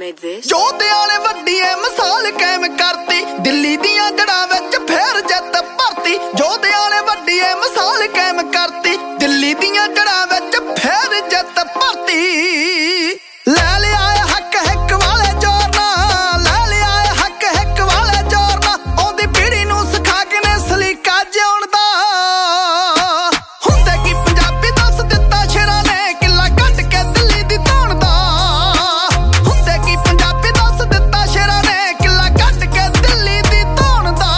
made this? ਜੋਧਿਆਂ ਨੇ ਵੱਡੀ ਐ ਮਿਸਾਲ ਕਾਇਮ ਕਰਤੀ, ਦਿੱਲੀ ਦੀਆਂ ਜੜ੍ਹਾਂ ਵਿੱਚ ਫੇਰ ਜਿੱਤ ਭਰਤੀ। ਜੋਧਿਆਂ ਨੇ ਵੱਡੀ ਐ ਮਿਸਾਲ ਕਾਇਮ ਕਰਤੀ, ਦਿੱਲੀ ਦੀਆਂ ਜੜ੍ਹਾਂ ਵਿੱਚ ਫੇਰ ਜਿੱਤ ਭਰਤੀ। ਲੈ ਲਿਆ ਹੱਕ ਹਿੱਕ ਵਾਲੇ ਜ਼ੋਰ ਨਾਲ, ਲੈ ਲਿਆ ਹੱਕ ਹਿੱਕ ਵਾਲੇ ਜ਼ੋਰ ਨਾਲ, ਆਉਂਦੀ ਪੀੜੀ ਨੂੰ ਸਿਖਾ ਕੇ ਨੇ ਸਲੀਕਾ ਜਿਉਣ ਦਾ। ਹੁੰਦੇ ਕੀ ਪੰਜਾਬੀ ਦੱਸ ਦਿੱਤਾ ਸ਼ੇਰਾਂ ਨੇ, ਕਿੱਲਾ ਕੱਢ ਕੇ ਦਿੱਲੀ ਦੀ ਧੌਣ ਦਾ। ਹੁੰਦੇ ਕੀ ਪੰਜਾਬੀ ਦੱਸ ਦਿੱਤਾ ਸ਼ੇਰਾਂ ਨੇ, ਕਿੱਲਾ ਕੱਢ ਕੇ ਦਿੱਲੀ ਦੀ ਧੌਣ ਦਾ।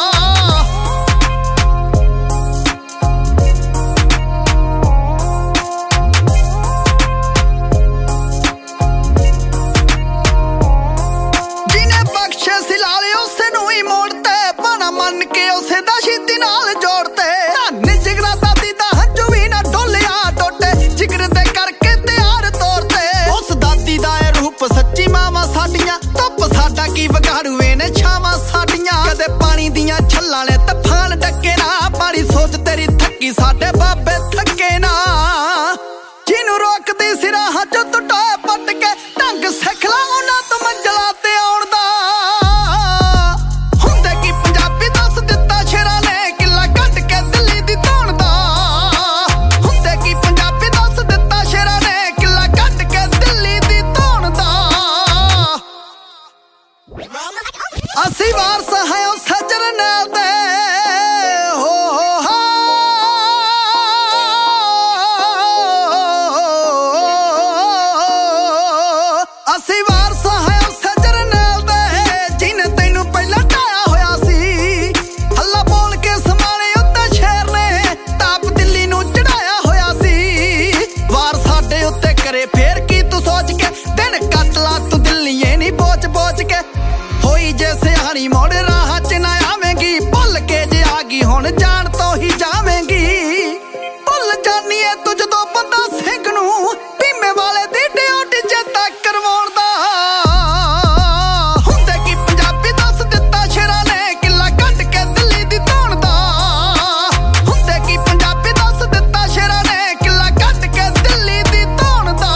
ਜਿਹਨੇ ਬਖਸ਼ੇ ਸੀ ਲਾਲੇ ਉਸੇ ਨੂੰ ਹੀ ਮੋੜ ਤੇ, ਭਾਣਾ ਮੰਨ ਕੇ ਉਸੇ ਦਾ ਸ਼ਹੀਦੀ ਨਾਲ ਜੋੜ ਤੇ। ਧੰਨ ਜਿਗਰਾ ਦਾਦੀ ਦਾ ਹੰਝੂ ਵੀ ਨਾ ਡੋਲਿਆ ਟੋਟੇ, ਜਿਗਰ ਦੇ ਕਰਕੇ ਤਿਆਰ ਤੌਰ ਤੇ। ਉਸ ਦਾਦੀ ਦਾ ਇਹ ਰੂਪ ਸੱਚੀ ਮਾਵਾਂ ਸਾਡੀਆਂ, ਧੁੱਪ ਸਾਡਾ ਕੀ ਵਿਗਾੜੂਏ ਨੇ ਛਾਵਾਂ ਸਾਡੀਆਂ। ਕਦੇ ਪਾਣੀ ਦੀਆਂ ਛੱਲਾਂ ਨੇ ਤੂਫਾਨ ਡੱਕੇ ਨਾ, ਮਾੜੀ ਸੋਚ ਤੇਰੀ ਥੱਕੀ ਸਾਡੇ ਬਾਬੇ ਥੱਕੇ ਨਾ। ਜਿਹਨੂੰ ਰੋਕਦੀ ਸੀ ਰਾਹਾਂ ਚੋਂ ਤੂੰ ਟੋਏ ਪੱਟ ਕੇ, ਢੰਗ ਸਿੱਖ ਲਾ ਉਹਨਾਂ ਤੋਂ ਮੰਜ਼ਲਾਂ ਤੇ ਆਉਣ ਦਾ। ਹੁੰਦੇ ਕੀ ਪੰਜਾਬੀ ਦੱਸ ਦਿੱਤਾ ਸ਼ੇਰਾਂ ਨੇ, ਕਿੱਲਾ ਕੱਢ ਕੇ ਦਿੱਲੀ ਦੀ ਧੌਣ ਦਾ। ਹੁੰਦੇ ਕੀ ਪੰਜਾਬੀ ਦੱਸ ਦਿੱਤਾ ਸ਼ੇਰਾਂ ਨੇ, ਕਿੱਲਾ ਕੱਢ ਕੇ ਦਿੱਲੀ ਦੀ ਧੌਣ ਦਾ। ਅਸੀਂ ਵਾਰਸ ਹਾਂ ਉਸ ਜਰਨੈਲ ਦੇ, ਅਸੀਂ ਵਾਰਸ ਹਾਂ ਉਸ ਜਰਨੈਲ ਦੇ, ਜਿਹਨੇ ਤੈਨੂੰ ਪਹਿਲਾਂ ਢਾਇਆ ਹੋਇਆ ਸੀ। ਹੱਲਾ ਬੋਲ ਕੇ ਸਮਾਣੇ ਉੱਤੇ ਸ਼ੇਰ ਨੇ, ਤਾਪ ਦਿੱਲੀ ਨੂੰ ਚੜਾਇਆ ਹੋਇਆ ਸੀ। ਵਾਰ ਸਾਡੇ ਉੱਤੇ ਕਰੇ ਫੇਰ ਕੀ ਤੂੰ ਸੋਚ ਕੇ, ਦਿਨ ਕੱਟ ਲਾ ਤੂੰ ਦਿੱਲੀਏ ਨੀ ਬੋਚ ਬੋਚ ਕੇ। ਹੋਈ ਜੇ ਸਿਆਣੀ ਮੋੜ ਰਾਹ ਚ ਨਾ ਆਵੇਂਗੀ, ਭੁੱਲ ਕੇ ਜੇ ਆ ਗਈ ਹੁਣ ਜਾਣ ਤੋਂ ਹੀ ਜਾਵੇਂਗੀ। ਭੁੱਲ ਜਾਨੀ ਏ ਤੂੰ ਜਦੋਂ ਬੰਦਾ ਸਿੰਘ ਨੂੰ, ਭੀਮੇ ਵਾਲੇ ਦੀ ਡਿਊਟੀ ਚੇਤਾ ਕਰਵਾਉਣ ਦਾ। ਹੁੰਦੇ ਕੀ ਪੰਜਾਬੀ ਦੱਸ ਦਿੱਤਾ ਸ਼ੇਰਾਂ ਨੇ, ਕਿੱਲਾ ਕੱਢ ਕੇ ਦਿੱਲੀ ਦੀ ਧੌਣ ਦਾ। ਹੁੰਦੇ ਕੀ ਪੰਜਾਬੀ ਦੱਸ ਦਿੱਤਾ ਸ਼ੇਰਾਂ ਨੇ, ਕਿੱਲਾ ਕੱਢ ਕੇ ਦਿੱਲੀ ਦੀ ਧੌਣ ਦਾ।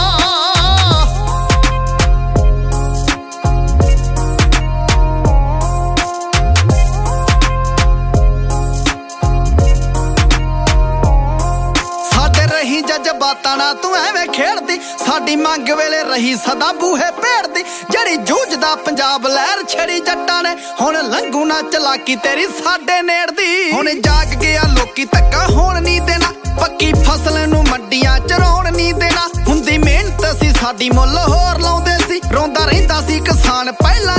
ਸਾਡੇ ਰਹੀ ਜਜ਼ਬਾਤਾਂ ਨਾਲ ਤੂੰ ਐਵੇਂ ਖੇਡਦੀ, ਸਾਡੀ ਮੰਗ ਵੇਲੇ ਰਹੀ ਸਦਾ ਬੂਹੇ ਭੇੜਦੀ। ਜਿਹੜੀ ਜੂਝਦਾ ਪੰਜਾਬ ਲਹਿਰ ਛੜੀ ਜੱਟਾਂ ਨੇ, ਹੁਣ ਲੰਘੂ ਨਾ ਚਲਾਕੀ ਤੇਰੀ ਸਾਡੇ ਨੇੜਦੀ। ਹੁਣ ਜਾਗ ਗਿਆ ਲੋਕੀ ਧੱਕਾ ਹੋਣ ਨਹੀਂ ਦੇਣਾ, ਪੱਕੀ ਫਸਲ ਨੂੰ ਮੰਡੀਆਂ ਚ ਰੋਣ ਨਹੀਂ ਦੇਣਾ। ਹੁੰਦੀ ਮਿਹਨਤ ਸੀ ਸਾਡੀ ਮੁੱਲ ਹੋਰ ਲਾਉਂਦੇ ਸੀ, ਰੋਂਦਾ ਰਹਿੰਦਾ ਸੀ ਕਿਸਾਨ ਪਹਿਲਾਂ